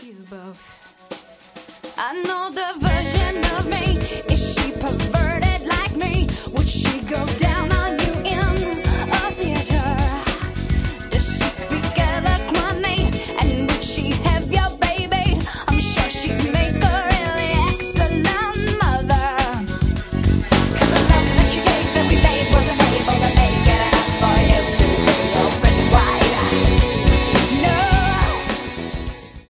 you both. I know the version of me. Is she perverted like me?